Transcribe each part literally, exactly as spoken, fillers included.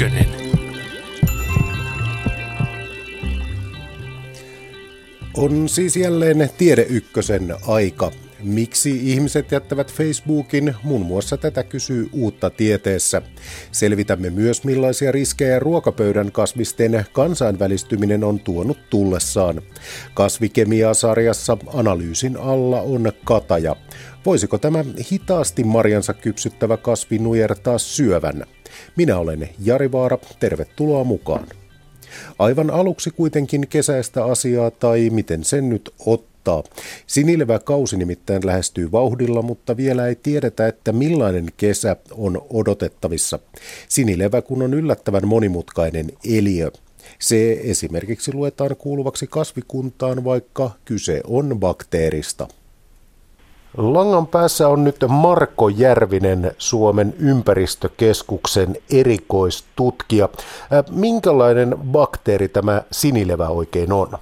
Ykkönen. On siis jälleen Tiede Ykkösen aika. Miksi ihmiset jättävät Facebookin? Muun muassa tätä kysyy Uutta tieteessä. Selvitämme myös, millaisia riskejä ruokapöydän kasvisten kansainvälistyminen on tuonut tullessaan. Kasvikemiaa-sarjassa analyysin alla on kataja. Voisiko tämä hitaasti marjansa kypsyttävä kasvi nujertaa syövän? Minä olen Jari Vaara, tervetuloa mukaan. Aivan aluksi kuitenkin kesäistä asiaa, tai miten sen nyt ottaa. Sinileväkausi nimittäin lähestyy vauhdilla, mutta vielä ei tiedetä, että millainen kesä on odotettavissa. Sinilevä kun on yllättävän monimutkainen eliö. Se esimerkiksi luetaan kuuluvaksi kasvikuntaan, vaikka kyse on bakteerista. Langan päässä on nyt Marko Järvinen, Suomen ympäristökeskuksen erikoistutkija. Minkälainen bakteeri tämä sinilevä oikein on?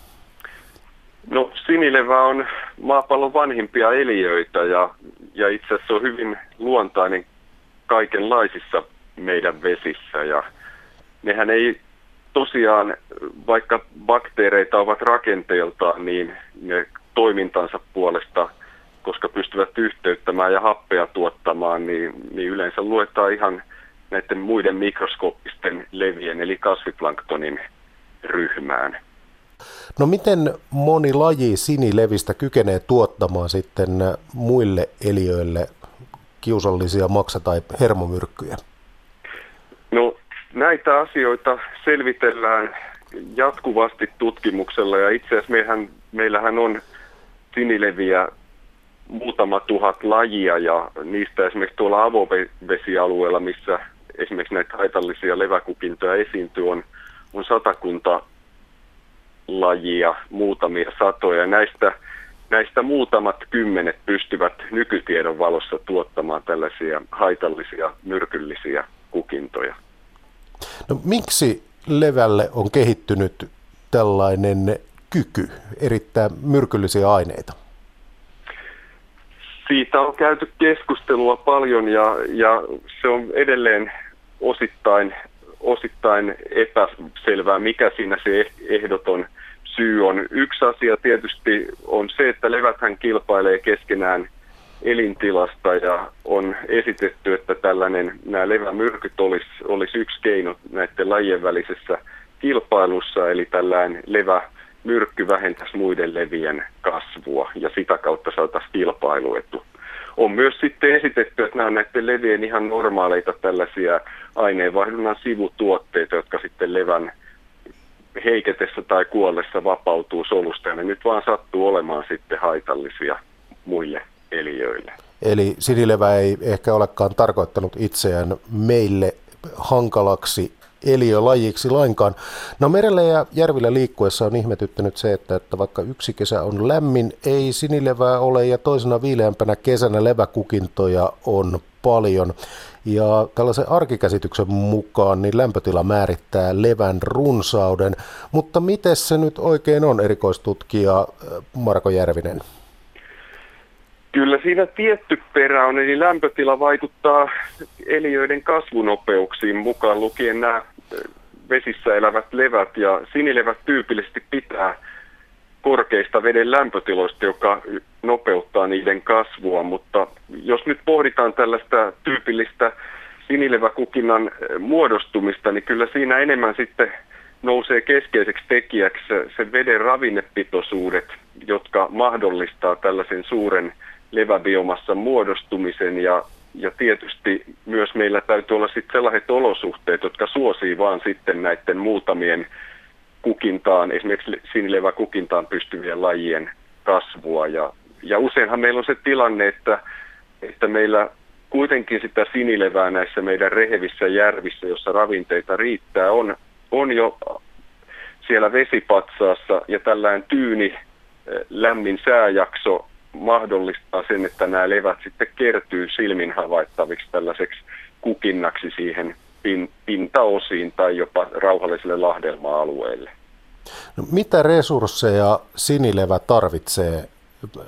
No, sinilevä on maapallon vanhimpia eliöitä ja, ja itse asiassa on hyvin luontainen kaikenlaisissa meidän vesissä. Ja nehän ei tosiaan, vaikka bakteereita ovat rakenteeltaan, niin ne toimintansa puolesta, koska pystyvät yhteyttämään ja happea tuottamaan, niin, niin yleensä luetaan ihan näiden muiden mikroskooppisten levien, eli kasviplanktonin ryhmään. No miten moni laji sinilevistä kykenee tuottamaan sitten muille eliöille kiusallisia maksa- tai hermomyrkkyjä? No näitä asioita selvitellään jatkuvasti tutkimuksella, ja itse asiassa meillähän, meillähän on sinileviä muutama tuhat lajia, ja niistä esimerkiksi tuolla avovesialueella, missä esimerkiksi näitä haitallisia leväkukintoja esiintyy, on, on satakunta lajia, muutamia satoja. Näistä, näistä muutamat kymmenet pystyvät nykytiedon valossa tuottamaan tällaisia haitallisia, myrkyllisiä kukintoja. No miksi levälle on kehittynyt tällainen kyky erittää myrkyllisiä aineita? Siitä on käyty keskustelua paljon ja, ja se on edelleen osittain, osittain epäselvää, mikä siinä se ehdoton syy on. Yksi asia tietysti on se, että leväthän kilpailee keskenään elintilasta ja on esitetty, että tällainen, nämä levämyrkyt olisi, olisi yksi keino näiden lajien välisessä kilpailussa, eli tällainen levä myrkky vähentäisi muiden levien kasvua ja sitä kautta saataisiin kilpailuetu. On myös sitten esitetty, että nämä on näiden levien ihan normaaleita tällaisia aineenvaihdunnan sivutuotteita, jotka sitten levän heiketessä tai kuollessa vapautuu solusta, ja ne nyt vaan sattuu olemaan sitten haitallisia muille eliöille. Eli sinilevä ei ehkä olekaan tarkoittanut itseään meille hankalaksi eliölajiksi lainkaan. No merellä ja järvillä liikkuessa on ihmetyttänyt se, että, että vaikka yksi kesä on lämmin, ei sinilevää ole ja toisena viileämpänä kesänä leväkukintoja on paljon. Ja tällaisen arkikäsityksen mukaan niin lämpötila määrittää levän runsauden. Mutta miten se nyt oikein on, erikoistutkija Marko Järvinen? Kyllä siinä tietty perä on, eli lämpötila vaikuttaa eliöiden kasvunopeuksiin, mukaan lukien nämä vesissä elävät levät, ja sinilevät tyypillisesti pitää korkeista veden lämpötiloista, joka nopeuttaa niiden kasvua, mutta jos nyt pohditaan tällaista tyypillistä sinileväkukinnan muodostumista, niin kyllä siinä enemmän sitten nousee keskeiseksi tekijäksi se veden ravinnepitoisuudet, jotka mahdollistaa tällaisen suuren leväbiomassan muodostumisen, ja, ja tietysti myös meillä täytyy olla sitten sellaiset olosuhteet, jotka suosii vaan sitten näiden muutamien kukintaan, esimerkiksi sinileväkukintaan pystyvien lajien kasvua, ja, ja useinhan meillä on se tilanne, että, että meillä kuitenkin sitä sinilevää näissä meidän rehevissä järvissä, jossa ravinteita riittää, on, on jo siellä vesipatsaassa, ja tällainen tyyni lämmin sääjakso mahdollistaa sen, että nämä levät sitten kertyy silmin havaittaviksi tällaiseksi kukinnaksi siihen pin, pintaosiin tai jopa rauhalliselle lahdelma-alueelle. No, mitä resursseja sinilevä tarvitsee ö,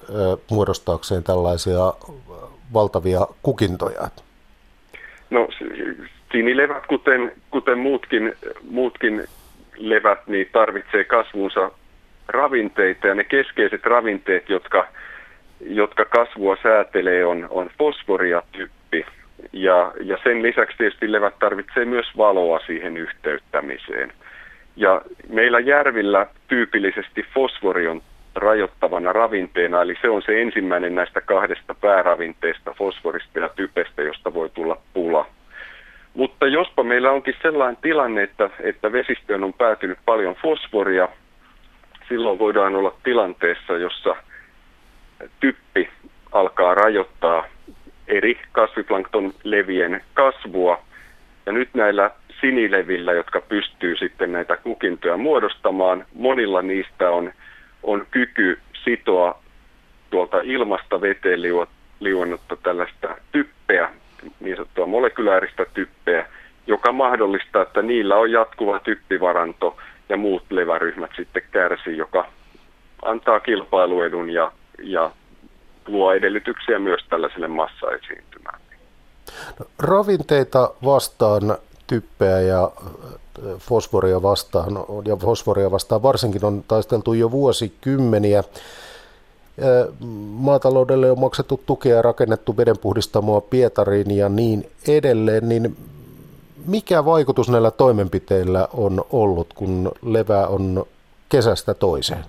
muodostaakseen tällaisia valtavia kukintoja? No sinilevät, kuten, kuten muutkin, muutkin levät, niin tarvitsee kasvuunsa ravinteita, ja ne keskeiset ravinteet, jotka, jotka kasvua säätelee, on, on fosfori ja typpi. Ja, ja sen lisäksi tietysti levät tarvitsee myös valoa siihen yhteyttämiseen. Ja meillä järvillä tyypillisesti fosfori on rajoittavana ravinteena, eli se on se ensimmäinen näistä kahdesta pääravinteesta, fosforista ja typestä, josta voi tulla pula. Mutta jospa meillä onkin sellainen tilanne, että, että vesistöön on päätynyt paljon fosforia, silloin voidaan olla tilanteessa, jossa typpi alkaa rajoittaa eri kasviplankton levien kasvua. Ja nyt näillä sinilevillä, jotka pystyy sitten näitä kukintoja muodostamaan, monilla niistä on, on kyky sitoa tuolta ilmasta veteen liuennutta tällaista typpeä, niin sanottua molekylääristä typpeä, joka mahdollistaa, että niillä on jatkuva typpivaranto ja muut leväryhmät sitten kärsii, joka antaa kilpailuedun ja, ja luo edellytyksiä myös tällaiselle massaesiintymään. No, ravinteita vastaan, typpeä ja fosforia vastaan, ja fosforia vastaan varsinkin on taisteltu jo vuosikymmeniä. Maataloudelle on maksettu tukea ja rakennettu vedenpuhdistamoa Pietariin ja niin edelleen, niin mikä vaikutus näillä toimenpiteillä on ollut, kun levä on kesästä toiseen?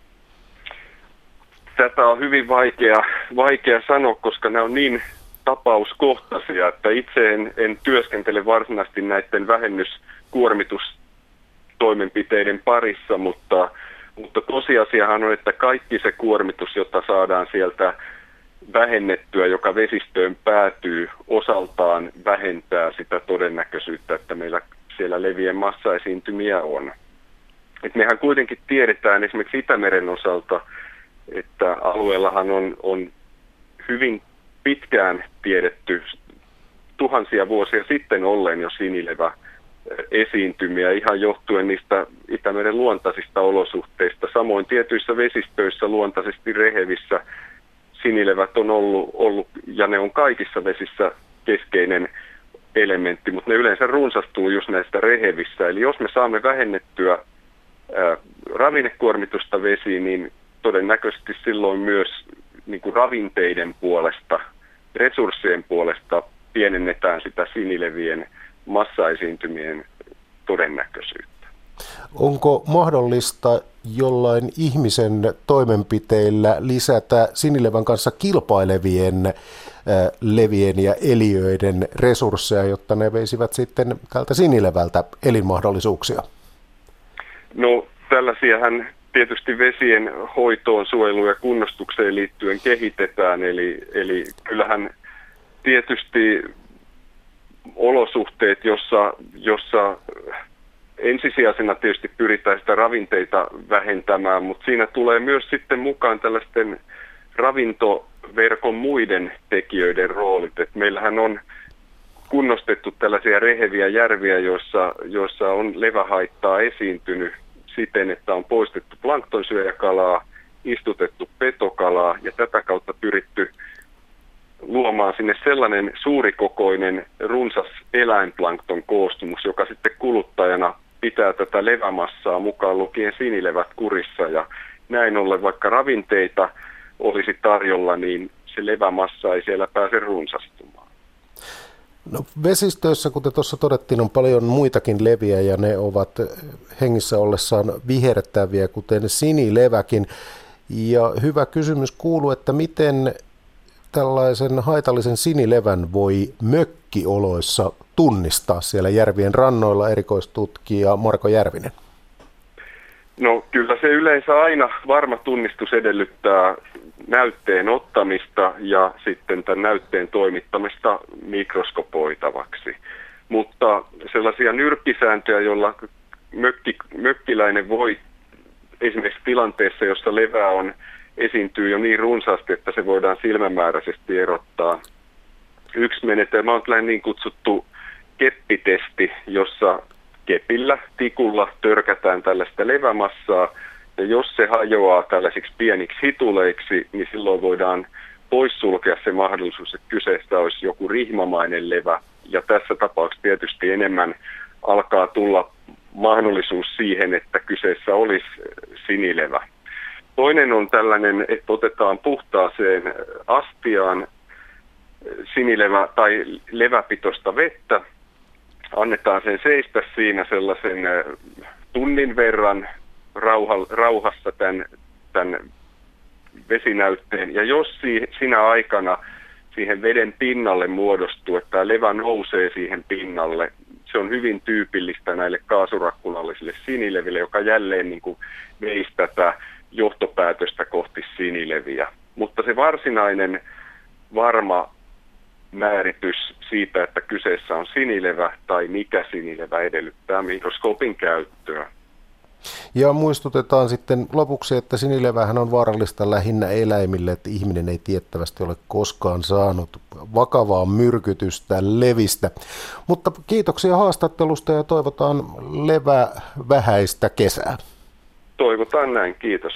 Tätä on hyvin vaikea, vaikea sanoa, koska nämä on niin tapauskohtaisia, että itse en, en työskentele varsinaisesti näiden vähennyskuormitustoimenpiteiden parissa, mutta, mutta tosiasiahan on, että kaikki se kuormitus, jota saadaan sieltä vähennettyä, joka vesistöön päätyy, osaltaan vähentää sitä todennäköisyyttä, että meillä siellä levien massaesiintymiä on. Et mehän kuitenkin tiedetään esimerkiksi Itämeren osalta, että alueellahan on, on hyvin pitkään tiedetty tuhansia vuosia sitten olleen jo sinilevä esiintymiä ihan johtuen niistä Itämeren luontaisista olosuhteista. Samoin tietyissä vesistöissä luontaisesti rehevissä sinilevät on ollut, ollut ja ne on kaikissa vesissä keskeinen elementti, mutta ne yleensä runsastuu just näistä rehevissä. Eli jos me saamme vähennettyä ää, ravinnekuormitusta vesiin, niin todennäköisesti silloin myös niin kuin ravinteiden puolesta, resurssien puolesta pienennetään sitä sinilevien massaesiintymien todennäköisyyttä. Onko mahdollista jollain ihmisen toimenpiteillä lisätä sinilevän kanssa kilpailevien levien ja eliöiden resursseja, jotta ne veisivät sitten tältä sinilevältä elinmahdollisuuksia? No tällaisiahan tietysti vesien hoitoon, suojeluun ja kunnostukseen liittyen kehitetään, eli, eli kyllähän tietysti olosuhteet, jossa, jossa ensisijaisena tietysti pyritään sitä ravinteita vähentämään, mutta siinä tulee myös sitten mukaan tällaisten ravintoverkon muiden tekijöiden roolit. Et meillähän on kunnostettu tällaisia reheviä järviä, joissa, joissa on levähaittaa esiintynyt siten, että on poistettu planktonsyöjäkalaa, istutettu petokalaa ja tätä kautta pyritty luomaan sinne sellainen suurikokoinen runsas eläinplankton koostumus, joka sitten kuluttajana pitää tätä levämassaa mukaan lukien sinilevät kurissa. Ja näin ollen, vaikka ravinteita olisi tarjolla, niin se levämassa ei siellä pääse runsastumaan. No, vesistöissä, kuten tuossa todettiin, on paljon muitakin leviä ja ne ovat hengissä ollessaan vihertäviä, kuten sinileväkin. Ja hyvä kysymys kuuluu, että miten tällaisen haitallisen sinilevän voi mökkioloissa tunnistaa siellä järvien rannoilla, erikoistutkija Marko Järvinen? No kyllä se yleensä aina varma tunnistus edellyttää näytteen ottamista ja sitten tämän näytteen toimittamista mikroskopoitavaksi. Mutta sellaisia nyrkkisääntöjä, joilla mökki, mökkiläinen voi esimerkiksi tilanteessa, jossa levää on, esiintyy jo niin runsaasti, että se voidaan silmämääräisesti erottaa. Yksi menetelmä on tällainen niin kutsuttu keppitesti, jossa kepillä, tikulla törkätään tällaista levämassaa, ja jos se hajoaa tällaisiksi pieniksi hituleiksi, niin silloin voidaan poissulkea se mahdollisuus, että kyseessä olisi joku rihmamainen levä, ja tässä tapauksessa tietysti enemmän alkaa tulla mahdollisuus siihen, että kyseessä olisi sinilevä. Toinen on tällainen, että otetaan puhtaaseen astiaan sinilevä tai leväpitoista vettä, annetaan sen seistä siinä sellaisen tunnin verran rauha, rauhassa tämän, tämän vesinäytteen. Ja jos si, sinä aikana siihen veden pinnalle muodostuu, että tämä levä nousee siihen pinnalle, se on hyvin tyypillistä näille kaasurakkunallisille sinileville, joka jälleen niin kuin veisi tätä johtopäätöstä kohti sinileviä. Mutta se varsinainen varma määritys siitä, että kyseessä on sinilevä tai mikä sinilevä edellyttää mikroskoopin käyttöä. Ja muistutetaan sitten lopuksi, että sinilevähän on vaarallista lähinnä eläimille, että ihminen ei tiettävästi ole koskaan saanut vakavaa myrkytystä levistä. Mutta kiitoksia haastattelusta ja toivotaan levävähäistä kesää. Toivotaan näin, kiitos.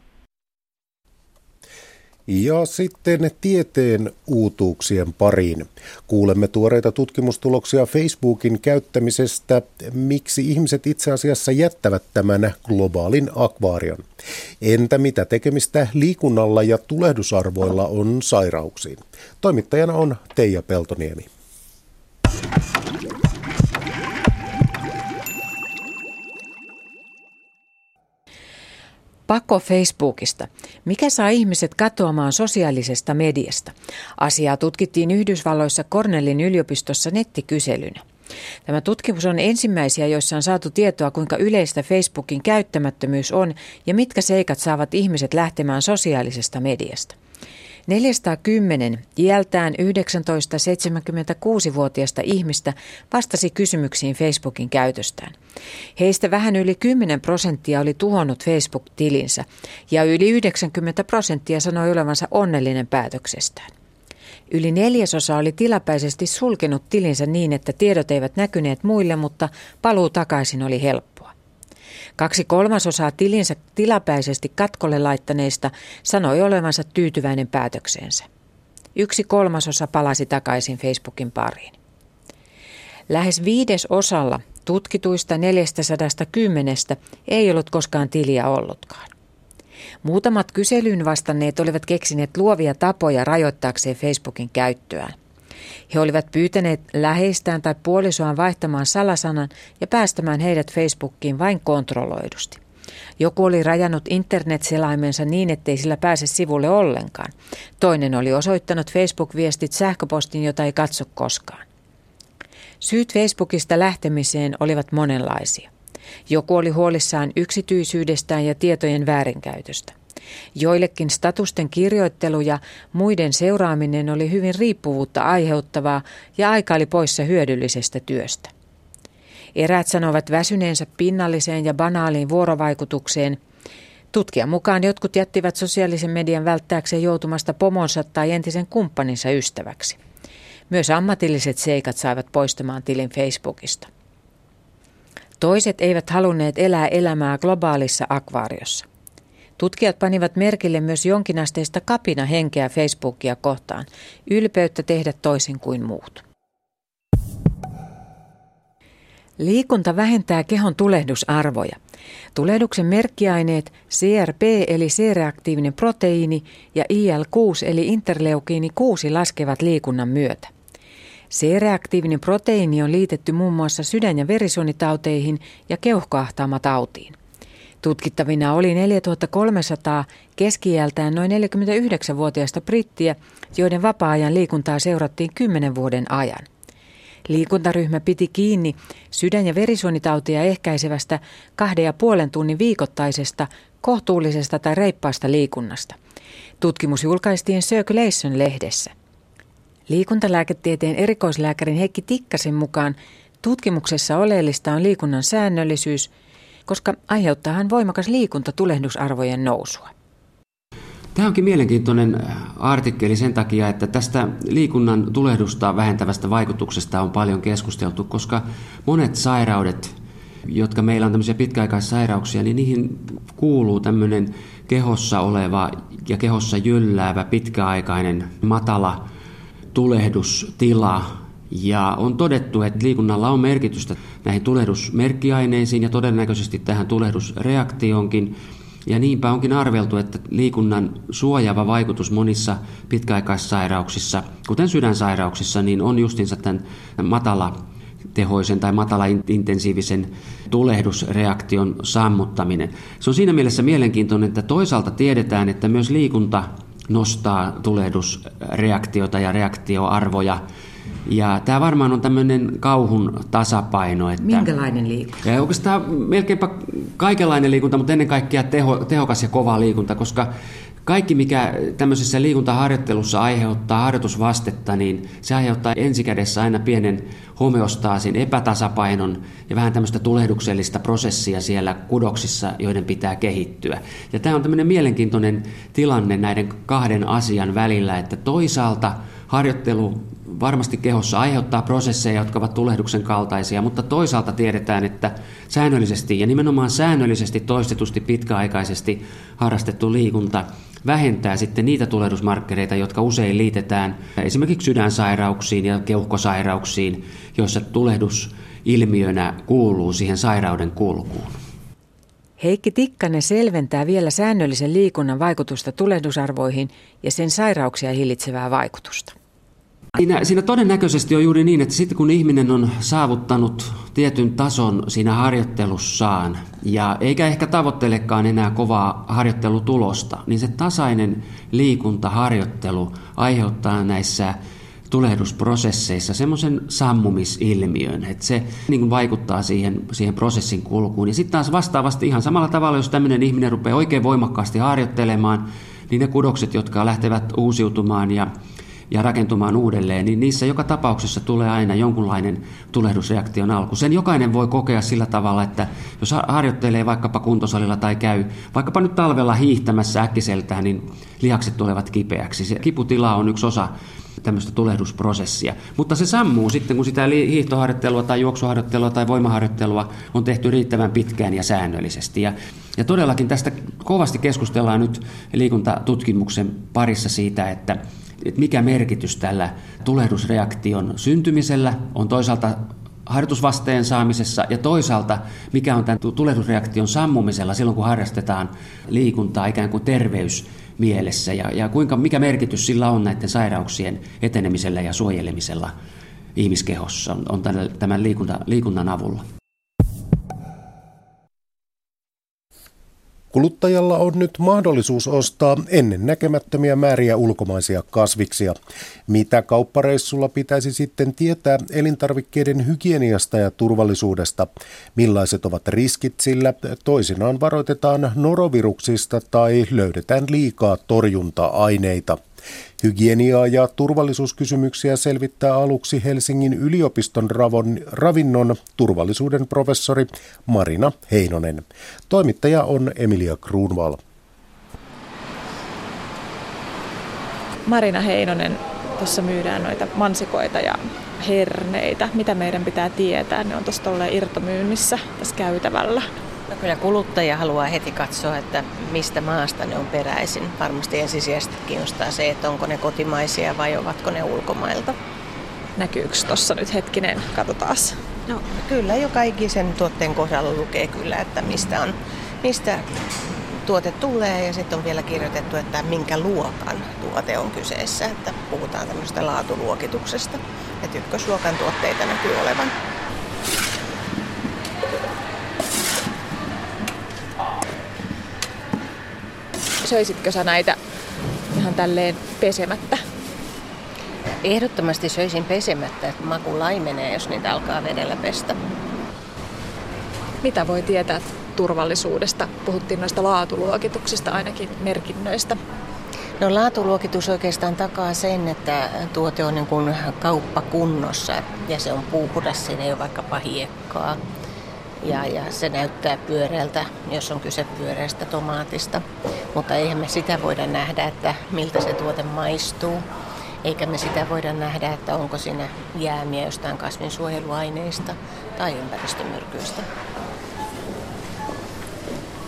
Ja sitten tieteen uutuuksien pariin. Kuulemme tuoreita tutkimustuloksia Facebookin käyttämisestä, miksi ihmiset itse asiassa jättävät tämän globaalin akvaarion. Entä mitä tekemistä liikunnalla ja tulehdusarvoilla on sairauksiin? Toimittajana on Teija Peltoniemi. Pako Facebookista. Mikä saa ihmiset katoamaan sosiaalisesta mediasta? Asiaa tutkittiin Yhdysvalloissa Cornellin yliopistossa nettikyselynä. Tämä tutkimus on ensimmäisiä, joissa on saatu tietoa, kuinka yleistä Facebookin käyttämättömyys on ja mitkä seikat saavat ihmiset lähtemään sosiaalisesta mediasta. neljäsataakymmenen iältään yhdeksäntoista seitsemänkymmentäkuusi-vuotiaista ihmistä vastasi kysymyksiin Facebookin käytöstään. Heistä vähän yli kymmenen prosenttia oli tuhonnut Facebook-tilinsä ja yli yhdeksänkymmentä prosenttia sanoi olevansa onnellinen päätöksestään. Yli neljäsosa oli tilapäisesti sulkenut tilinsä niin, että tiedot eivät näkyneet muille, mutta paluu takaisin oli helppoa. Kaksi kolmasosaa tilinsä tilapäisesti katkolle laittaneista sanoi olevansa tyytyväinen päätökseensä. Yksi kolmasosa palasi takaisin Facebookin pariin. Lähes viidesosalla tutkituista neljäsataakymmentä ei ollut koskaan tiliä ollutkaan. Muutamat kyselyyn vastanneet olivat keksineet luovia tapoja rajoittaakseen Facebookin käyttöään. He olivat pyytäneet läheistään tai puolisoaan vaihtamaan salasanan ja päästämään heidät Facebookiin vain kontrolloidusti. Joku oli rajannut internetselaimensa niin, ettei sillä pääse sivulle ollenkaan. Toinen oli osoittanut Facebook-viestit sähköpostin, jota ei katso koskaan. Syyt Facebookista lähtemiseen olivat monenlaisia. Joku oli huolissaan yksityisyydestään ja tietojen väärinkäytöstä. Joillekin statusten kirjoittelu ja muiden seuraaminen oli hyvin riippuvuutta aiheuttavaa ja aika oli poissa hyödyllisestä työstä. Eräät sanovat väsyneensä pinnalliseen ja banaaliin vuorovaikutukseen. Tutkijan mukaan jotkut jättivät sosiaalisen median välttääkseen joutumasta pomonsa tai entisen kumppaninsa ystäväksi. Myös ammatilliset seikat saivat poistamaan tilin Facebookista. Toiset eivät halunneet elää elämää globaalissa akvaariossa. Tutkijat panivat merkille myös jonkinasteista kapinahenkeä Facebookia kohtaan, ylpeyttä tehdä toisin kuin muut. Liikunta vähentää kehon tulehdusarvoja. Tulehduksen merkkiaineet C R P eli C-reaktiivinen proteiini ja I L kuusi eli interleukiini kuusi laskevat liikunnan myötä. C-reaktiivinen proteiini on liitetty muun muassa sydän- ja verisuonitauteihin ja keuhkoahtaumatautiin. Tutkittavina oli neljätuhattakolmesataa keski-iältään noin neljäkymmentäyhdeksänvuotiaista brittiä, joiden vapaa-ajan liikuntaa seurattiin kymmenen vuoden ajan. Liikuntaryhmä piti kiinni sydän- ja verisuonitautia ehkäisevästä kahden ja puolen tunnin viikoittaisesta, kohtuullisesta tai reippaasta liikunnasta. Tutkimus julkaistiin Circulation-lehdessä. Liikuntalääketieteen erikoislääkärin Heikki Tikkasen mukaan tutkimuksessa oleellista on liikunnan säännöllisyys, koska aiheuttaahan voimakas liikunta tulehdusarvojen nousua. Tämä onkin mielenkiintoinen artikkeli sen takia, että tästä liikunnan tulehdusta vähentävästä vaikutuksesta on paljon keskusteltu, koska monet sairaudet, jotka meillä on tämmöisiä pitkäaikaissairauksia, niin niihin kuuluu tämmöinen kehossa oleva ja kehossa jylläävä pitkäaikainen matala tulehdustila, Ja on todettu, että liikunnalla on merkitystä näihin tulehdusmerkkiaineisiin ja todennäköisesti tähän tulehdusreaktioonkin. Ja niinpä onkin arveltu, että liikunnan suojaava vaikutus monissa pitkäaikaissairauksissa, kuten sydänsairauksissa, niin on justinsa tämän matalatehoisen tai matala-intensiivisen tulehdusreaktion sammuttaminen. Se on siinä mielessä mielenkiintoinen, että toisaalta tiedetään, että myös liikunta nostaa tulehdusreaktiota ja reaktioarvoja. Ja tämä varmaan on tämmöinen kauhun tasapaino. Että minkälainen liikunta? Ja oikeastaan melkeinpä kaikenlainen liikunta, mutta ennen kaikkea teho, tehokas ja kova liikunta, koska kaikki, mikä tämmöisessä liikuntaharjoittelussa aiheuttaa harjoitusvastetta, niin se aiheuttaa ensikädessä aina pienen homeostaasin, epätasapainon ja vähän tämmöistä tulehduksellista prosessia siellä kudoksissa, joiden pitää kehittyä. Ja tämä on tämmöinen mielenkiintoinen tilanne näiden kahden asian välillä, että toisaalta harjoittelu varmasti kehossa aiheuttaa prosesseja, jotka ovat tulehduksen kaltaisia, mutta toisaalta tiedetään, että säännöllisesti ja nimenomaan säännöllisesti toistetusti pitkäaikaisesti harrastettu liikunta vähentää sitten niitä tulehdusmarkkereita, jotka usein liitetään esimerkiksi sydänsairauksiin ja keuhkosairauksiin, joissa tulehdus ilmiönä kuuluu siihen sairauden kulkuun. Heikki Tikkanen selventää vielä säännöllisen liikunnan vaikutusta tulehdusarvoihin ja sen sairauksia hillitsevää vaikutusta. Siinä, siinä todennäköisesti on juuri niin, että sitten kun ihminen on saavuttanut tietyn tason siinä harjoittelussaan ja eikä ehkä tavoittelekaan enää kovaa harjoittelutulosta, niin se tasainen liikuntaharjoittelu aiheuttaa näissä tulehdusprosesseissa semmoisen sammumisilmiön, että se niin kuin vaikuttaa siihen, siihen prosessin kulkuun. Ja sitten taas vastaavasti ihan samalla tavalla, jos tämmöinen ihminen rupeaa oikein voimakkaasti harjoittelemaan, niin ne kudokset, jotka lähtevät uusiutumaan ja ja rakentumaan uudelleen, niin niissä joka tapauksessa tulee aina jonkunlainen tulehdusreaktion alku. Sen jokainen voi kokea sillä tavalla, että jos harjoittelee vaikkapa kuntosalilla tai käy vaikkapa nyt talvella hiihtämässä äkkiseltään, niin lihakset tulevat kipeäksi. Se kiputila on yksi osa tämmöistä tulehdusprosessia. Mutta se sammuu sitten, kun sitä hiihtoharjoittelua tai juoksuharjoittelua tai voimaharjoittelua on tehty riittävän pitkään ja säännöllisesti. Ja, ja todellakin tästä kovasti keskustellaan nyt liikuntatutkimuksen parissa siitä, että että mikä merkitys tällä tulehdusreaktion syntymisellä on toisaalta harjoitusvasteen saamisessa ja toisaalta mikä on tämän tulehdusreaktion sammumisella silloin, kun harrastetaan liikuntaa ikään kuin terveysmielessä ja, ja kuinka, mikä merkitys sillä on näiden sairauksien etenemisellä ja suojelemisella ihmiskehossa on, on tämän, tämän liikunta, liikunnan avulla. Kuluttajalla on nyt mahdollisuus ostaa ennennäkemättömiä määriä ulkomaisia kasviksia. Mitä kauppareissulla pitäisi sitten tietää elintarvikkeiden hygieniasta ja turvallisuudesta? Millaiset ovat riskit, sillä toisinaan varoitetaan noroviruksista tai löydetään liikaa torjunta-aineita? Hygieniaa ja turvallisuuskysymyksiä selvittää aluksi Helsingin yliopiston ravon, ravinnon turvallisuuden professori Marina Heinonen. Toimittaja on Emilia Kruunval. Marina Heinonen, tuossa myydään noita mansikoita ja herneitä. Mitä meidän pitää tietää? Ne on tuossa tolleen irtomyynnissä tässä käytävällä. No kyllä kuluttaja haluaa heti katsoa, että mistä maasta ne on peräisin. Varmasti ensisijaisesti kiinnostaa se, että onko ne kotimaisia vai ovatko ne ulkomailta. Näkyykö tuossa nyt hetkinen? Katsotaas. No kyllä, joka ikisen tuotteen kohdalla lukee kyllä, että mistä, on, mistä tuote tulee ja sitten on vielä kirjoitettu, että minkä luokan tuote on kyseessä. Että puhutaan tämmöistä laatuluokituksesta, että ykkösluokan tuotteita näkyy olevan. Söisitkö sä näitä ihan tälleen pesemättä? Ehdottomasti söisin pesemättä, että maku laimenee, jos niitä alkaa vedellä pestä. Mitä voi tietää turvallisuudesta? Puhuttiin noista laatuluokituksista, ainakin merkinnöistä. No laatuluokitus oikeastaan takaa sen, että tuote on niin kuin kauppakunnossa ja se on puhdas, siinä ei ole vaikkapa hiekkaa. Ja, ja se näyttää pyöreältä, jos on kyse pyöreästä tomaatista. Mutta eihän me sitä voida nähdä, että miltä se tuote maistuu. Eikä me sitä voida nähdä, että onko siinä jäämiä jostain kasvinsuojeluaineista tai ympäristömyrkyistä.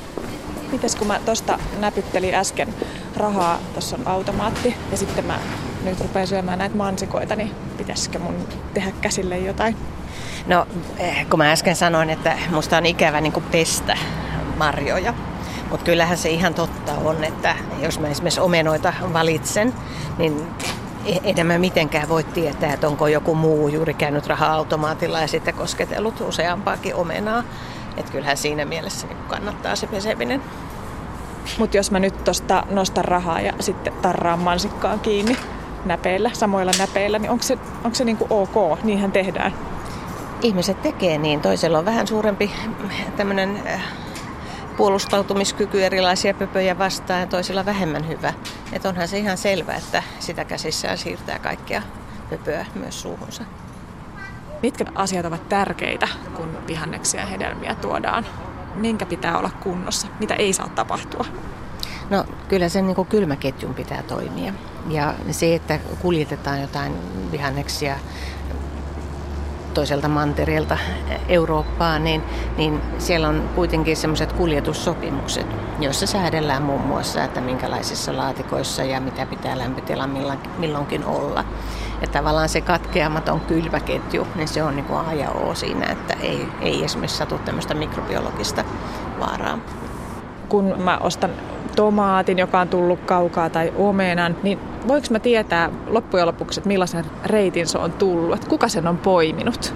Mites kun mä tosta näpyttelin äsken rahaa, tossa on automaatti ja sitten mä nyt rupeaa syömään näitä mansikoita, niin pitäisikö mun tehdä käsille jotain? No, kun mä äsken sanoin, että musta on ikävä niin kuin pestä marjoja. Mutta kyllähän se ihan totta on, että jos mä esimerkiksi omenoita valitsen, niin en mä mitenkään voi tietää, että onko joku muu juuri käynyt raha-automaatilla ja sitten kosketellut useampaakin omenaa. Että kyllähän siinä mielessä niin kannattaa se peseminen. Mutta jos mä nyt tosta nostan rahaa ja sitten tarraan mansikkaan kiinni näpeillä, samoilla näpeillä, niin onko se, onko se niinku ok? Niinhän tehdään. Ihmiset tekee niin. Toisella on vähän suurempi tämmöinen puolustautumiskyky erilaisia pöpöjä vastaan ja toisilla vähemmän hyvä. Että onhan se ihan selvä, että sitä käsissään siirtää kaikkea pöpöä myös suuhunsa. Mitkä asiat ovat tärkeitä, kun vihanneksia ja hedelmiä tuodaan? Minkä pitää olla kunnossa? Mitä ei saa tapahtua? No kyllä sen niin kuin kylmäketjun pitää toimia. Ja se, että kuljetetaan jotain vihanneksia toiselta mantereelta Eurooppaan, niin, niin siellä on kuitenkin sellaiset kuljetussopimukset, joissa säädellään muun muassa, että minkälaisissa laatikoissa ja mitä pitää lämpötila milloinkin olla. Että tavallaan se katkeamaton kylmäketju, niin se on niin kuin A ja O siinä, että ei, ei esimerkiksi satu tämmöistä mikrobiologista vaaraa. Kun mä ostan tomaatin, joka on tullut kaukaa, tai omenan, niin voinko mä tietää loppujen lopuksi, että millaisen reitin se on tullut? Että kuka sen on poiminut?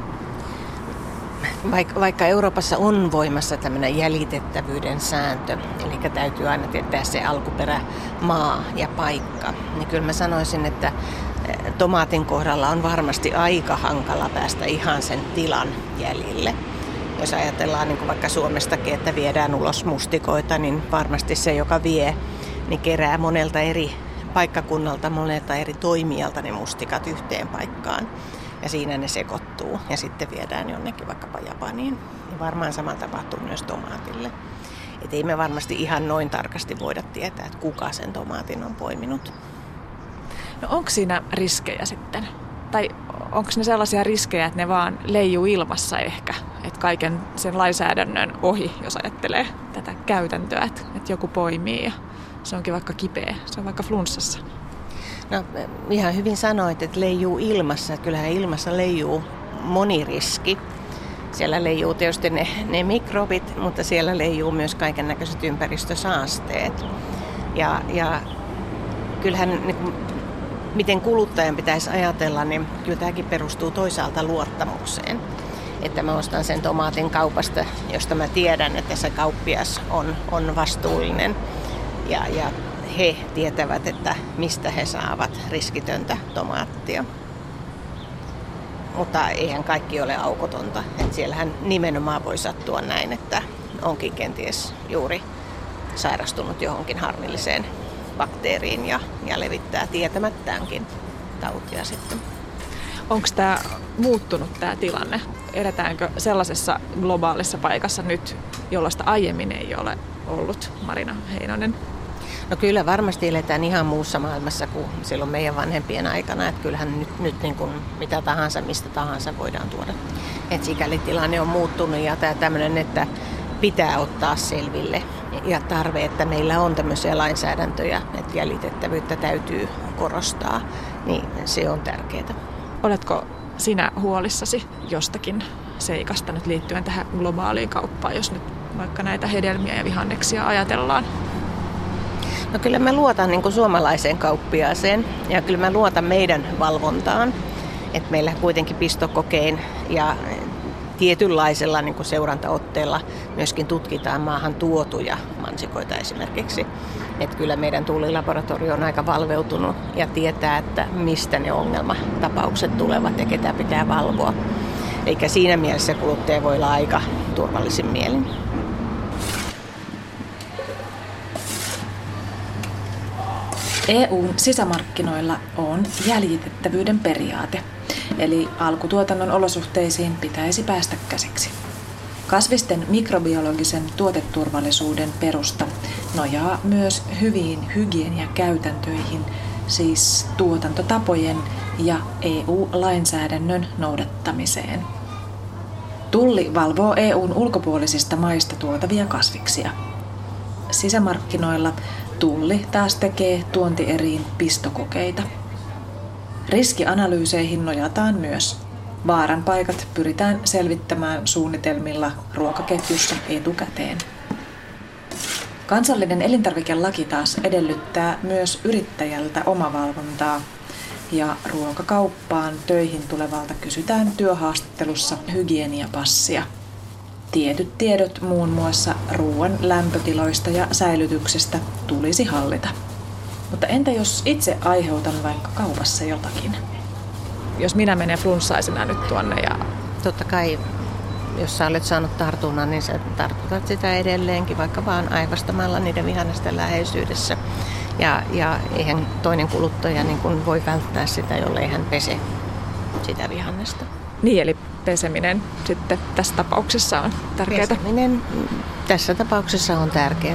Vaikka, vaikka Euroopassa on voimassa tämmöinen jäljitettävyyden sääntö, eli täytyy aina tietää se alkuperä, maa ja paikka, niin kyllä mä sanoisin, että tomaatin kohdalla on varmasti aika hankala päästä ihan sen tilan jäljille. Jos ajatellaan niin kuin vaikka Suomestakin, että viedään ulos mustikoita, niin varmasti se, joka vie, niin kerää monelta eri paikkakunnalta, monelta eri toimijalta ne mustikat yhteen paikkaan. Ja siinä ne sekoittuu ja sitten viedään jonnekin vaikkapa Japaniin. Ja varmaan sama tapahtuu myös tomaatille. Et ei me varmasti ihan noin tarkasti voida tietää, että kuka sen tomaatin on poiminut. No onko siinä riskejä sitten? Tai onko ne sellaisia riskejä, että ne vaan leijuu ilmassa ehkä? Että kaiken sen lainsäädännön ohi, jos ajattelee tätä käytäntöä, että, että joku poimii ja se onkin vaikka kipeä, se on vaikka flunssassa. No ihan hyvin sanoit, että leijuu ilmassa. Kyllähän ilmassa leijuu moni riski. Siellä leijuu tietysti ne, ne mikrobit, mutta siellä leijuu myös kaiken näköiset ympäristösaasteet. Ja, ja kyllähän niin, miten kuluttajan pitäisi ajatella, niin kyllä tämäkin perustuu toisaalta luottamukseen. Että mä ostan sen tomaatin kaupasta, josta mä tiedän, että se kauppias on, on vastuullinen. Ja, ja he tietävät, että mistä he saavat riskitöntä tomaattia. Mutta eihän kaikki ole aukotonta. Et siellähän nimenomaan voi sattua näin, että onkin kenties juuri sairastunut johonkin harmilliseen bakteeriin ja, ja levittää tietämättäänkin tautia sitten. Onko tämä muuttunut tämä tilanne? Edetäänkö sellaisessa globaalissa paikassa nyt, jollaista aiemmin ei ole ollut, Marina Heinonen? No kyllä varmasti eletään ihan muussa maailmassa kuin silloin meidän vanhempien aikana. Että kyllähän nyt, nyt niin kuin mitä tahansa, mistä tahansa voidaan tuoda. Et sikäli tilanne on muuttunut ja tämä tämmöinen, että pitää ottaa selville ja tarve, että meillä on tämmöisiä lainsäädäntöjä, että jäljitettävyyttä täytyy korostaa, niin se on tärkeää. Oletko sinä huolissasi jostakin seikasta nyt liittyen tähän globaaliin kauppaan, jos nyt vaikka näitä hedelmiä ja vihanneksia ajatellaan? No kyllä mä luotan niin kuin suomalaiseen kauppiaaseen ja kyllä mä luotan meidän valvontaan, että meillä kuitenkin pistokokein ja tietynlaisella niin kuin seurantaotteella myöskin tutkitaan maahan tuotuja mansikoita esimerkiksi. Että kyllä meidän tullilaboratorio on aika valveutunut ja tietää, että mistä ne ongelmatapaukset tulevat ja ketä pitää valvoa. Eikä siinä mielessä kuluttaja voi olla aika turvallisin mielin. E U:n sisämarkkinoilla on jäljitettävyyden periaate, eli alkutuotannon olosuhteisiin pitäisi päästä käsiksi. Kasvisten mikrobiologisen tuoteturvallisuuden perusta nojaa myös hyviin hygieniakäytäntöihin, siis tuotantotapojen ja E U-lainsäädännön noudattamiseen. Tulli valvoo E U:n ulkopuolisista maista tuotavia kasviksia. Sisämarkkinoilla Tulli taas tekee tuontieriin pistokokeita. Riskianalyyseihin nojataan myös. Vaaran paikat pyritään selvittämään suunnitelmilla ruokaketjussa etukäteen. Kansallinen elintarvikelaki taas edellyttää myös yrittäjältä omavalvontaa ja ruokakauppaan töihin tulevalta kysytään työhaastattelussa hygieniapassia. Tietyt tiedot muun muassa ruoan lämpötiloista ja säilytyksestä tulisi hallita. Mutta entä jos itse aiheutan vaikka kaupassa jotakin? Jos minä menen flunssaisena nyt tuonne ja... Totta kai, jos sä olet saanut tartunnan, niin sä tartutat sitä edelleenkin, vaikka vaan aivastamalla niiden vihannesten läheisyydessä. Ja, ja eihän toinen kuluttaja niin kun voi välttää sitä, jollei hän pese sitä vihannesta. Niin, eli peseminen sitten tässä tapauksessa on tärkeää. Peseminen tässä tapauksessa on tärkeää.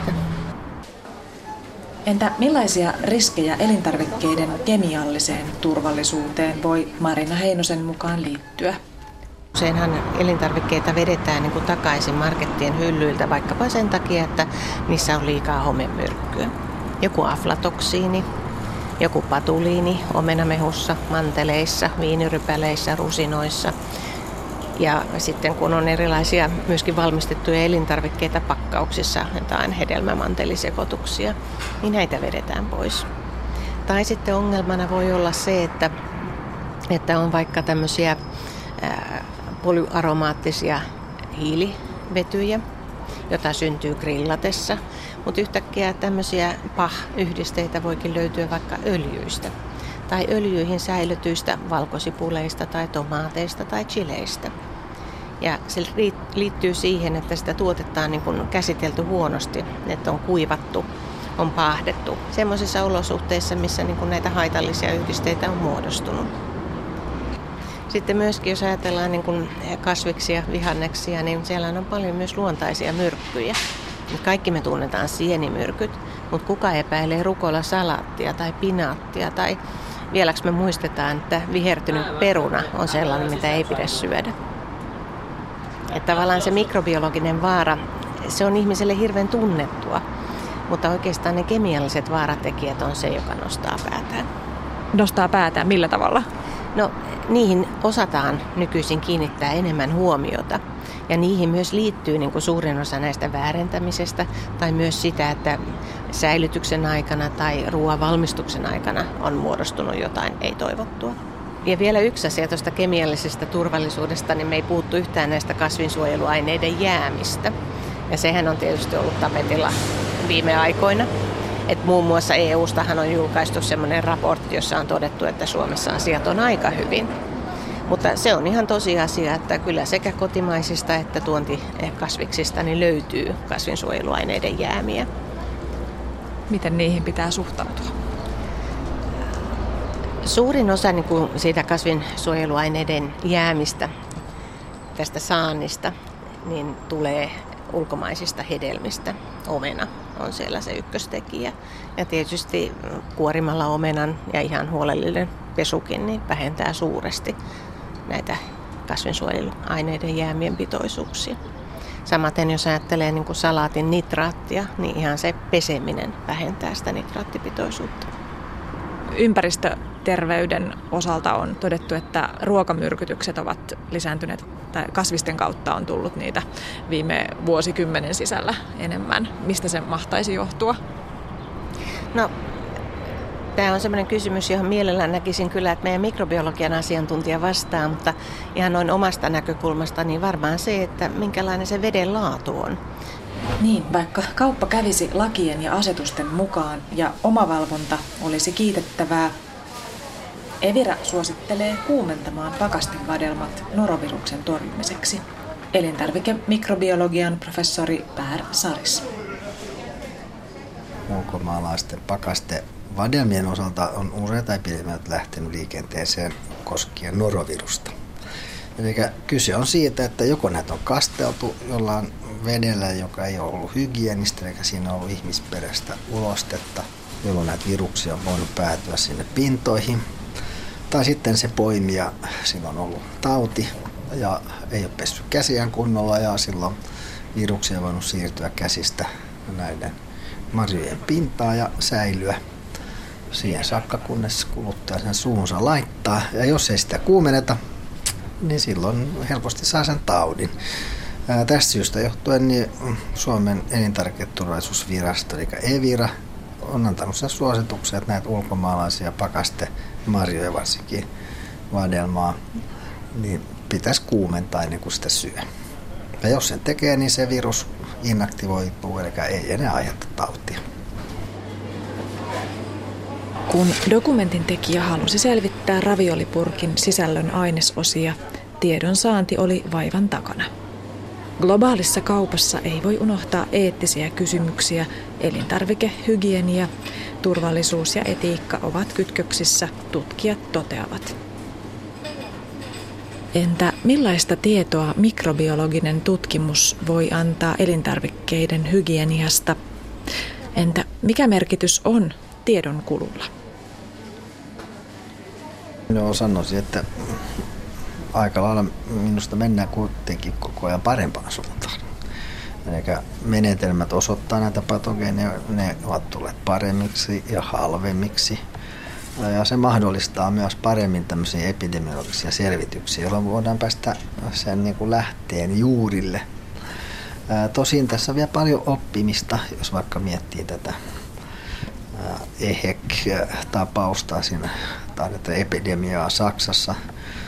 Entä millaisia riskejä elintarvikkeiden kemialliseen turvallisuuteen voi Marina Heinosen mukaan liittyä? Useinhan elintarvikkeita vedetään niin kuin takaisin markettien hyllyiltä vaikkapa sen takia, että niissä on liikaa homemyrkkyä. Joku aflatoksiini, joku patuliini omenamehussa, manteleissa, viinirypäleissä, rusinoissa. Ja sitten kun on erilaisia myöskin valmistettuja elintarvikkeita pakkauksissa, jotain hedelmämantelisekoituksia, niin näitä vedetään pois. Tai sitten ongelmana voi olla se, että, että on vaikka tämmöisiä ää, polyaromaattisia hiilivetyjä, jota syntyy grillatessa. Mutta yhtäkkiä tämmöisiä P A H-yhdisteitä voikin löytyä vaikka öljyistä. Tai öljyihin säilytyistä valkosipuleista tai tomaateista tai chileistä. Ja se liittyy siihen, että sitä tuotetta on niin kuin käsitelty huonosti, että on kuivattu, on paahdettu. Semmoisissa olosuhteissa, missä niin kuin näitä haitallisia yhdisteitä on muodostunut. Sitten myöskin, jos ajatellaan niin kuin kasviksia, vihanneksia, niin siellä on paljon myös luontaisia myrkkyjä. Kaikki me tunnetaan sienimyrkyt, mutta kuka epäilee rukolasalaattia tai pinaattia tai vieläks me muistetaan, että vihertynyt peruna on sellainen, mitä ei pidä syödä. Että tavallaan se mikrobiologinen vaara, se on ihmiselle hirveän tunnettua, mutta oikeastaan ne kemialliset vaaratekijät on se, joka nostaa päätään. Nostaa päätään millä tavalla? No, niihin osataan nykyisin kiinnittää enemmän huomiota. Ja niihin myös liittyy niin kuin suurin osa näistä väärentämisestä tai myös sitä, että säilytyksen aikana tai ruoan valmistuksen aikana on muodostunut jotain ei-toivottua. Ja vielä yksi asia tuosta kemiallisesta turvallisuudesta, niin me ei puhuttu yhtään näistä kasvinsuojeluaineiden jäämistä. Ja sehän on tietysti ollut tapetilla viime aikoina. Et muun muassa E U:stahan on julkaistu semmoinen raportti, jossa on todettu, että Suomessa asiat on aika hyvin. Mutta se on ihan tosiasia, että kyllä sekä kotimaisista että tuontikasviksista niin löytyy kasvinsuojeluaineiden jäämiä. Miten niihin pitää suhtautua? Suurin osa niin kuin siitä kasvinsuojeluaineiden jäämistä, tästä saannista, niin tulee ulkomaisista hedelmistä. Omena on siellä se ykköstekijä. Ja tietysti kuorimalla omenan ja ihan huolellinen pesukin niin vähentää suuresti näitä kasvinsuojeluaineiden jäämien pitoisuuksia. Samaten jos ajattelee niin kuin salaatin nitraattia, niin ihan se peseminen vähentää sitä nitraattipitoisuutta. Ympäristöterveyden osalta on todettu, että ruokamyrkytykset ovat lisääntyneet, tai kasvisten kautta on tullut niitä viime vuosikymmenen sisällä enemmän. Mistä se mahtaisi johtua? No, tämä on sellainen kysymys, johon mielellään näkisin kyllä, että meidän mikrobiologian asiantuntija vastaa, mutta ihan noin omasta näkökulmasta, niin varmaan se, että minkälainen se veden laatu on. Niin, vaikka kauppa kävisi lakien ja asetusten mukaan ja omavalvonta olisi kiitettävää, Evira suosittelee kuumentamaan pakastevadelmat noroviruksen torjumiseksi. Elintarvikemikrobiologian professori Pär Saris. Ulkomaalaisten pakastevadelmien osalta on useita epidemioita lähtenyt liikenteeseen koskien norovirusta. Eli kyse on siitä, että joko näitä on kasteltu jollain vedellä, joka ei ole ollut hygienistä, eikä siinä on ollut ihmisperäistä ulostetta, jolloin näitä viruksia on voinut päätyä sinne pintoihin. Tai sitten se poimija, sillä on ollut tauti ja ei ole pessyt käsiään kunnolla ja silloin viruksia on voinut siirtyä käsistä näiden marjojen pintaan ja säilyä siihen saakka, kunnes kuluttaja sen suunsa laittaa. Ja jos ei sitä kuumenneta, niin silloin helposti saa sen taudin. Ää, tästä syystä johtuen niin Suomen elintarviketurvallisuusvirasto, eli Evira, on antanut sen suosituksen, että näitä ulkomaalaisia pakastemarjoja, varsinkin vadelmaa, niin pitäisi kuumentaa ennen kuin sitä syö. Ja jos sen tekee, niin se virus inaktivoituu, eli ei enää aiheuta tautia. Kun dokumentin tekijä halusi selvittää raviolipurkin sisällön ainesosia, tiedon saanti oli vaivan takana. Globaalissa kaupassa ei voi unohtaa eettisiä kysymyksiä. Elintarvikehygienia, turvallisuus ja etiikka ovat kytköksissä, tutkijat toteavat. Entä millaista tietoa mikrobiologinen tutkimus voi antaa elintarvikkeiden hygieniasta? Entä mikä merkitys on tiedon kululla? No, sanoisin, että aika lailla minusta mennään kuitenkin koko ajan parempaan suuntaan. Eli menetelmät osoittaa näitä patogeeneja, ne ovat tulleet paremmiksi ja halvemmiksi. Ja se mahdollistaa myös paremmin tämmöisiä epidemiologisia selvityksiä, jolloin voidaan päästä sen niin kuin lähteen juurille. Tosin tässä on vielä paljon oppimista, jos vaikka miettii tätä E H E C-tapausta siinä, tai tätä epidemiaa Saksassa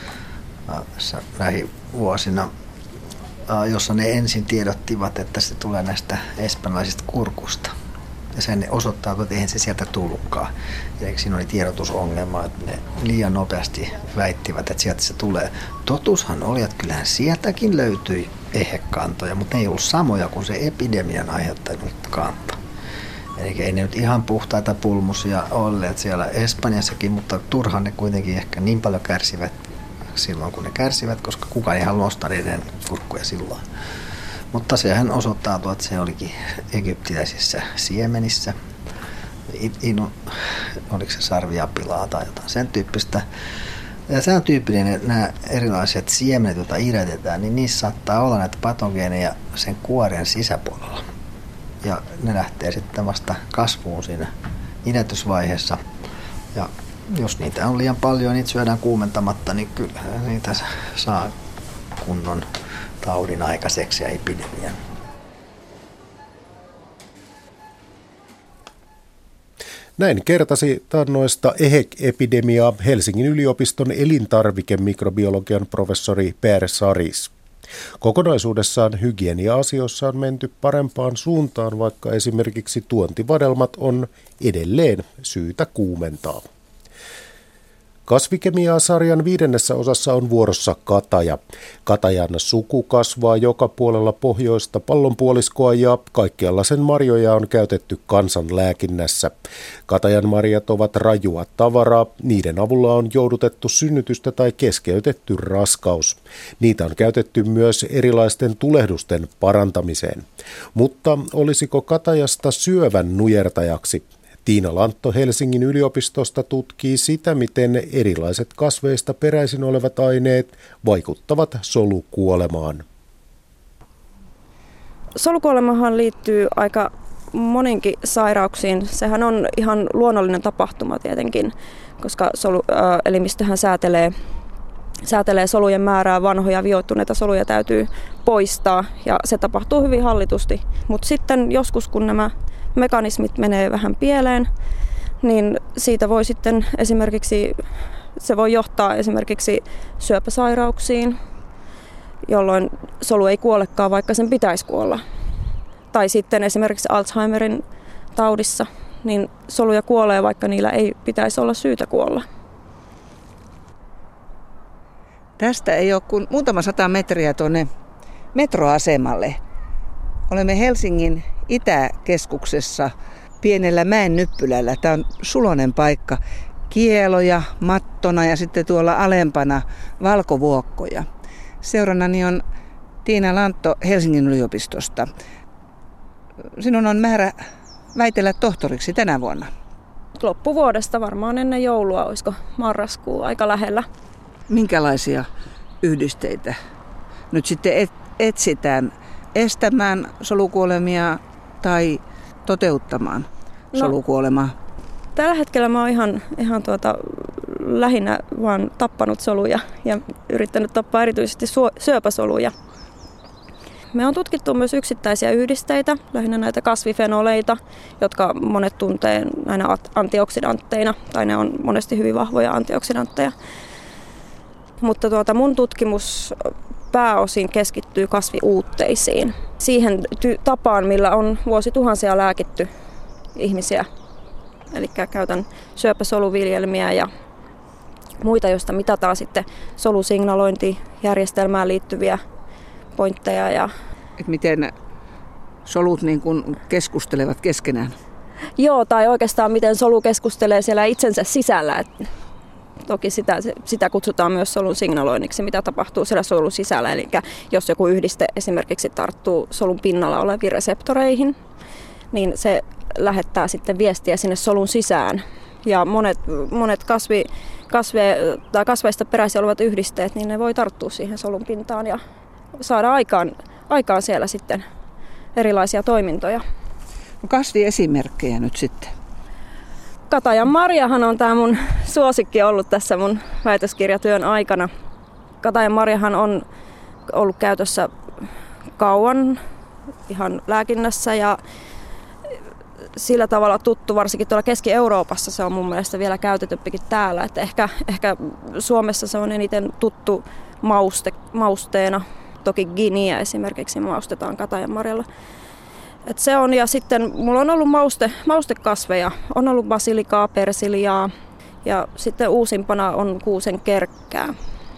lähivuosina, jossa ne ensin tiedottivat, että se tulee näistä espanjalaisista kurkusta. Ja sen osoittautui, että eihän se sieltä tullutkaan. Eli siinä oli tiedotusongelma, että ne liian nopeasti väittivät, että sieltä se tulee. Totuushan oli, että kyllähän sieltäkin löytyi E H E C-kantoja, mutta ne ei ollut samoja kuin se epidemian aiheuttanut kanta. Eli ei ne nyt ihan puhtaita pulmusia olleet siellä Espanjassakin, mutta turhaan ne kuitenkin ehkä niin paljon kärsivät silloin, kun ne kärsivät, koska kukaan ei halua ostaa niiden kurkkuja silloin. Mutta sehän osoittautui, että se olikin egyptiläisissä siemenissä. Inu, oliko se sarviapilaa tai jotain sen tyyppistä. Ja se on tyypillinen, nämä erilaiset siemenet, joita idätetään, niin niissä saattaa olla näitä patogeeneja sen kuoren sisäpuolella. Ja ne lähtee sitten vasta kasvuun siinä idätysvaiheessa. Ja jos niitä on liian paljon, niitä syödään kuumentamatta, niin kyllä niitä saa kunnon taudin aikaiseksi ja epidemian. Näin kertasi taannoista E H E C-epidemiaa Helsingin yliopiston elintarvikemikrobiologian professori Per Saris. Kokonaisuudessaan hygienia-asioissa on menty parempaan suuntaan, vaikka esimerkiksi tuontivadelmat on edelleen syytä kuumentaa. Kasvikemiaa-sarjan viidennessä osassa on vuorossa kataja. Katajan suku kasvaa joka puolella pohjoista pallonpuoliskoa ja kaikkialla sen marjoja on käytetty kansanlääkinnässä. Katajan marjat ovat rajua tavaraa, niiden avulla on joudutettu synnytystä tai keskeytetty raskaus. Niitä on käytetty myös erilaisten tulehdusten parantamiseen. Mutta olisiko katajasta syövän nujertajaksi? Tiina Lantto Helsingin yliopistosta tutkii sitä, miten erilaiset kasveista peräisin olevat aineet vaikuttavat solukuolemaan. Solukuolemahan liittyy aika moninkin sairauksiin. Sehän on ihan luonnollinen tapahtuma tietenkin, koska solu, äh, elimistöhän säätelee, säätelee solujen määrää, vanhoja vioittuneita soluja täytyy poistaa ja se tapahtuu hyvin hallitusti. Mutta sitten joskus kun nämä mekanismit menee vähän pieleen, niin siitä voi sitten esimerkiksi, se voi johtaa esimerkiksi syöpäsairauksiin, jolloin solu ei kuolekaan, vaikka sen pitäisi kuolla. Tai sitten esimerkiksi Alzheimerin taudissa, niin soluja kuolee, vaikka niillä ei pitäisi olla syytä kuolla. Tästä ei ole kuin muutama sata metriä tuonne metroasemalle. Olemme Helsingin Itäkeskuksessa pienellä mäen nyppylällä. Tämä on suloinen paikka. Kieloja, mattona ja sitten tuolla alempana valkovuokkoja. Seurannani on Tiina Lantto Helsingin yliopistosta. Sinun on määrä väitellä tohtoriksi tänä vuonna. Loppuvuodesta varmaan ennen joulua, olisiko marraskuu aika lähellä. Minkälaisia yhdisteitä nyt sitten et, etsitään estämään solukuolemia tai toteuttamaan no, solukuolemaa tällä hetkellä mä oon ihan, ihan tuota, lähinnä vaan tappanut soluja ja yrittänyt tappaa erityisesti syöpäsoluja. Me on tutkittu myös yksittäisiä yhdisteitä, lähinnä näitä kasvifenoleita, jotka monet tuntee näinä antioksidantteina, tai ne on monesti hyvin vahvoja antioksidantteja. Mutta tuota, mun tutkimus pääosin keskittyy kasviuutteisiin. Siihen ty- tapaan, millä on vuosituhansia lääkitty ihmisiä. Eli käytän syöpäsoluviljelmiä ja muita, joista mitataan sitten solusignalointijärjestelmään liittyviä pointteja. Ja et miten solut niin kuin keskustelevat keskenään? Joo, tai oikeastaan miten solu keskustelee siellä itsensä sisällä. Et toki sitä, sitä kutsutaan myös solun signaloinniksi, mitä tapahtuu siellä solun sisällä. Eli jos joku yhdiste esimerkiksi tarttuu solun pinnalla oleviin reseptoreihin, niin se lähettää sitten viestiä sinne solun sisään. Ja monet, monet kasvi, kasve, tai kasveista peräisin olevat yhdisteet, niin ne voi tarttua siihen solun pintaan ja saada aikaan, aikaan siellä sitten erilaisia toimintoja. No kasviesimerkkejä nyt sitten. Katajan marjahan on tämä mun suosikki ollut tässä mun väitöskirjatyön aikana. Katajan marjahan on ollut käytössä kauan ihan lääkinnässä ja sillä tavalla tuttu, varsinkin tuolla Keski-Euroopassa se on mun mielestä vielä käytetympikin täällä. Että ehkä, ehkä Suomessa se on eniten tuttu mauste, mausteena. Toki giniä esimerkiksi maustetaan katajanmarjalla. Et se on, ja sitten mulla on ollut mauste, maustekasveja. On ollut basilikaa, persiliaa ja sitten uusimpana on kuusen kerkkää.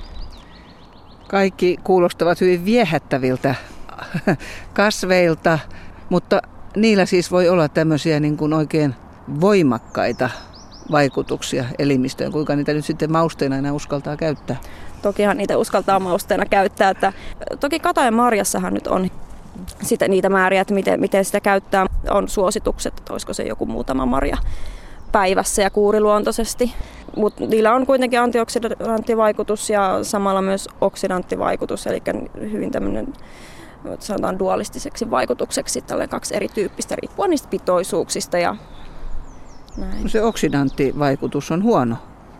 Kaikki kuulostavat hyvin viehättäviltä kasveilta, mutta niillä siis voi olla tämmöisiä niin kuin oikein voimakkaita vaikutuksia elimistöön. Kuinka niitä nyt sitten mausteena enää uskaltaa käyttää? Tokihan niitä uskaltaa mausteena käyttää. Että, toki katajanmarjassahan nyt on sitä, niitä määriä, että miten, miten sitä käyttää. On suositukset, että olisiko se joku muutama marja päivässä ja kuuriluontoisesti. Mutta niillä on kuitenkin antioksidanttivaikutus ja samalla myös oksidanttivaikutus, eli hyvin tämmöinen sanotaan dualistiseksi vaikutukseksi, tällä kaksi erityyppistä riippuen niistä pitoisuuksista ja näin. No se oksidanttivaikutus on huono.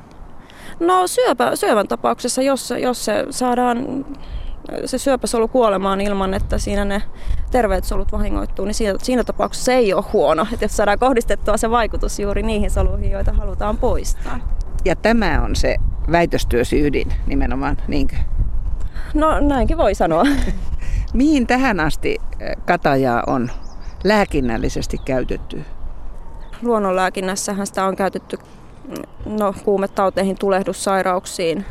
No syöpä, syövän tapauksessa, jos, jos se saadaan se syöpäsolu kuolemaan ilman, että siinä ne terveet solut vahingoittuu, niin siinä, siinä tapauksessa se ei ole huono. Että jos saadaan kohdistettua se vaikutus juuri niihin soluihin, joita halutaan poistaa. Ja tämä on se väitöstyösi ydin nimenomaan, niinkö? No näinkin voi sanoa. Mihin tähän asti katajaa on lääkinnällisesti käytetty? Luonnonlääkinnässähän sitä on käytetty no, kuumetauteihin, tulehdussairauksiin.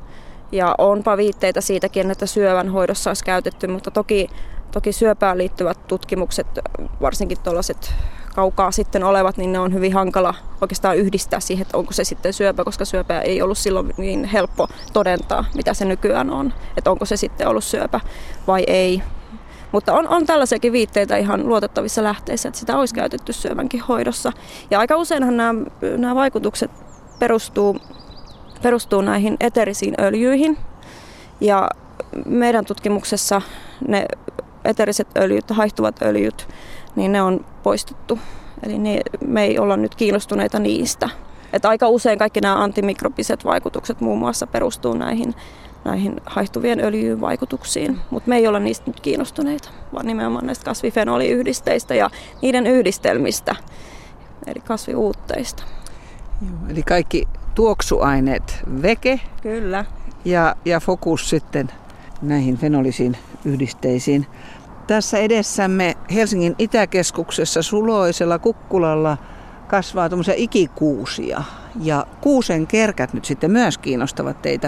Ja onpa viitteitä siitäkin, että syövän hoidossa olisi käytetty, mutta toki, toki syöpään liittyvät tutkimukset, varsinkin tuollaiset kaukaa sitten olevat, niin ne on hyvin hankala oikeastaan yhdistää siihen, että onko se sitten syöpä, koska syöpä ei ollut silloin niin helppo todentaa, mitä se nykyään on, että onko se sitten ollut syöpä vai ei. Mutta on, on tällaisiakin viitteitä ihan luotettavissa lähteissä, että sitä olisi käytetty syövänkin hoidossa. Ja aika useinhan nämä, nämä vaikutukset perustuu, perustuu näihin eterisiin öljyihin. Ja meidän tutkimuksessa ne eteriset öljyt, haihtuvat öljyt, niin ne on poistettu. Eli ne, me ei olla nyt kiinnostuneita niistä. Että aika usein kaikki nämä antimikrobiset vaikutukset muun muassa perustuu näihin, näihin haihtuvien öljyjen vaikutuksiin. Mutta me ei olla niistä nyt kiinnostuneita, vaan nimenomaan näistä kasvifenoliyhdisteistä ja niiden yhdistelmistä, eli kasviuutteista. Joo, eli kaikki tuoksuaineet veke. Kyllä. Ja, ja fokus sitten näihin fenolisiin yhdisteisiin. Tässä edessämme Helsingin Itäkeskuksessa suloisella kukkulalla kasvaa tuommoisia ikikuusia. Ja kuusen kerkät nyt sitten myös kiinnostavat teitä.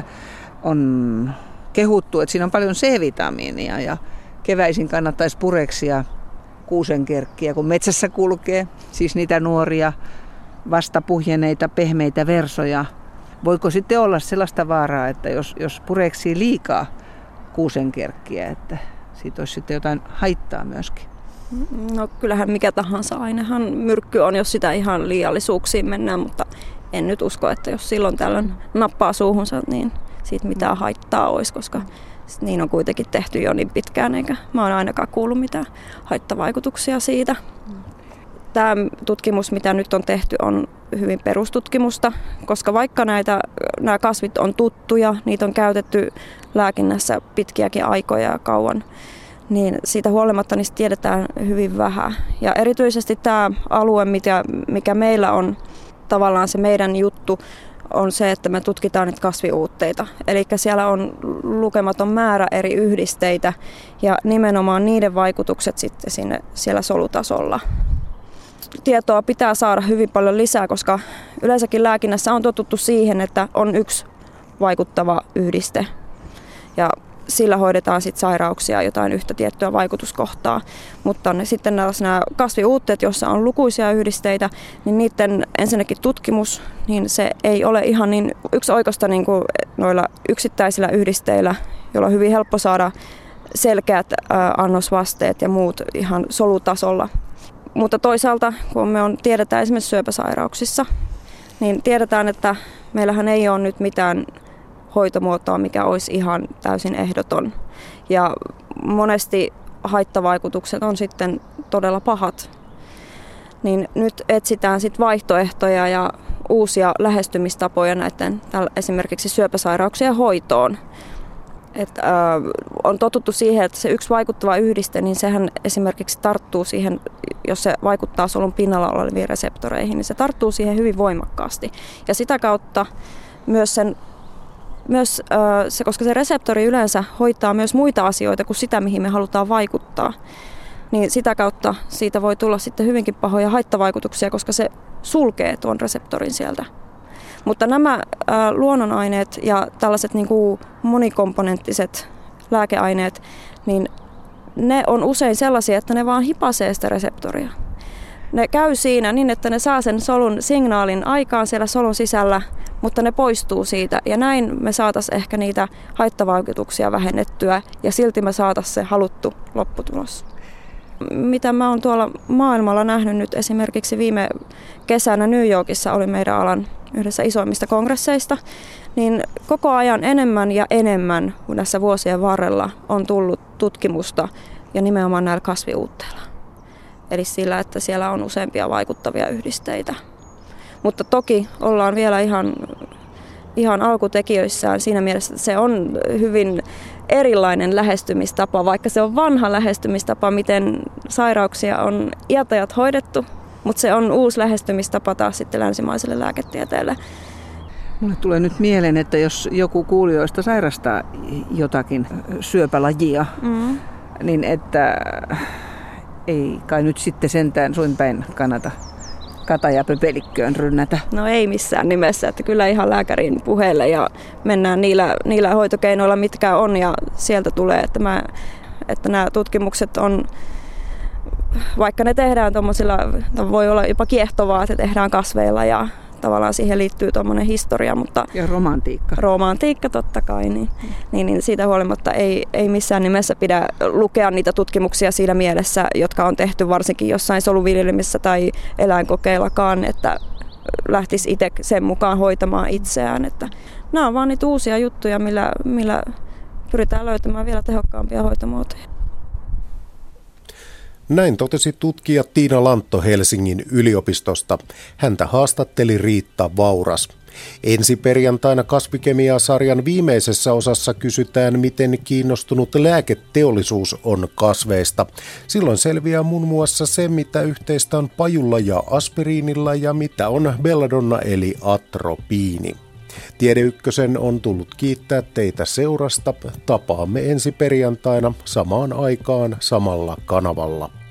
On kehuttu, että siinä on paljon C-vitamiinia ja keväisin kannattaisi pureksia kuusenkerkkiä, kun metsässä kulkee. Siis niitä nuoria, vastapuhjeneita, pehmeitä versoja. Voiko sitten olla sellaista vaaraa, että jos, jos pureksii liikaa kuusenkerkkiä, että siitä olisi sitten jotain haittaa myöskin? No kyllähän mikä tahansa ainehan myrkky on, jos sitä ihan liiallisuuksiin mennään, mutta en nyt usko, että jos silloin tällöin nappaa suuhunsa, niin siitä mitään haittaa olisi, koska niin on kuitenkin tehty jo niin pitkään, eikä mä oon ainakaan kuullut mitään haittavaikutuksia siitä. Tämä tutkimus, mitä nyt on tehty, on hyvin perustutkimusta, koska vaikka näitä, nämä kasvit on tuttuja, niitä on käytetty lääkinnässä pitkiäkin aikoja ja kauan, niin siitä huolimatta niistä tiedetään hyvin vähän. Ja erityisesti tämä alue, mikä, mikä meillä on tavallaan se meidän juttu, on se, että me tutkitaan niitä kasviuutteita. Eli siellä on lukematon määrä eri yhdisteitä ja nimenomaan niiden vaikutukset sitten sinne siellä solutasolla. Tietoa pitää saada hyvin paljon lisää, koska yleensäkin lääkinnässä on totuttu siihen, että on yksi vaikuttava yhdiste ja sillä hoidetaan sit sairauksia, jotain yhtä tiettyä vaikutuskohtaa. Mutta ne, sitten nämä kasviuutteet, joissa on lukuisia yhdisteitä, niin niiden ensinnäkin tutkimus, niin se ei ole ihan niin yksioikoista niin kuin noilla yksittäisillä yhdisteillä, joilla on hyvin helppo saada selkeät ää, annosvasteet ja muut ihan solutasolla. Mutta toisaalta, kun me on, tiedetään esimerkiksi syöpäsairauksissa, niin tiedetään, että meillähän ei ole nyt mitään hoitomuotoa, mikä olisi ihan täysin ehdoton. Ja monesti haittavaikutukset on sitten todella pahat. Niin nyt etsitään sit vaihtoehtoja ja uusia lähestymistapoja näiden esimerkiksi syöpäsairauksien hoitoon. Et, äh, on totuttu siihen, että se yksi vaikuttava yhdiste, niin sehän esimerkiksi tarttuu siihen, jos se vaikuttaa solun pinnalla oleviin reseptoreihin, niin se tarttuu siihen hyvin voimakkaasti. Ja sitä kautta myös sen Myös se, koska se reseptori yleensä hoitaa myös muita asioita kuin sitä, mihin me halutaan vaikuttaa, niin sitä kautta siitä voi tulla sitten hyvinkin pahoja haittavaikutuksia, koska se sulkee tuon reseptorin sieltä. Mutta nämä luonnonaineet ja tällaiset niin kuin monikomponenttiset lääkeaineet, niin ne on usein sellaisia, että ne vaan hipasee sitä reseptoria. Ne käy siinä niin, että ne saa sen solun signaalin aikaan siellä solun sisällä, mutta ne poistuu siitä ja näin me saataisiin ehkä niitä haittavaikutuksia vähennettyä ja silti me saataisiin se haluttu lopputulos. Mitä mä oon tuolla maailmalla nähnyt nyt esimerkiksi viime kesänä New Yorkissa oli meidän alan yhdessä isoimmista kongresseista, niin koko ajan enemmän ja enemmän näissä vuosien varrella on tullut tutkimusta ja nimenomaan näillä kasviuutteilla. Eli sillä, että siellä on useampia vaikuttavia yhdisteitä. Mutta toki ollaan vielä ihan, ihan alkutekijöissään siinä mielessä, että se on hyvin erilainen lähestymistapa, vaikka se on vanha lähestymistapa, miten sairauksia on iätajat hoidettu, mutta se on uusi lähestymistapa taas sitten länsimaiselle lääketieteelle. Mulle tulee nyt mieleen, että jos joku kuulijoista sairastaa jotakin syöpälajia, mm. niin että ei kai nyt sitten sentään suin päin kannata kata- ja pöpelikköön rynnätä. No ei missään nimessä, että kyllä ihan lääkärin puheelle ja mennään niillä, niillä hoitokeinoilla, mitkä on ja sieltä tulee, että, mä, että nämä tutkimukset on, vaikka ne tehdään tuommoisilla, voi olla jopa kiehtovaa, että tehdään kasveilla ja tavallaan siihen liittyy tuommoinen historia, mutta ja romantiikka. Romantiikka totta kai, niin, mm. niin, niin siitä huolimatta ei, ei missään nimessä pidä lukea niitä tutkimuksia siinä mielessä, jotka on tehty varsinkin jossain soluviljelmissä tai eläinkokeillakaan, että lähtisi itse sen mukaan hoitamaan itseään. Että nämä on vaan niitä uusia juttuja, millä, millä pyritään löytämään vielä tehokkaampia hoitomuotoja. Näin totesi tutkija Tiina Lantto Helsingin yliopistosta. Häntä haastatteli Riitta Vauras. Ensi perjantaina kasvikemiaa-sarjan viimeisessä osassa kysytään, miten kiinnostunut lääketeollisuus on kasveista. Silloin selviää muun muassa se, mitä yhteistä on pajulla ja aspiriinilla ja mitä on belladonna eli atropiini. Tiede Ykkösen on tullut kiittää teitä seurasta. Tapaamme ensi perjantaina samaan aikaan samalla kanavalla.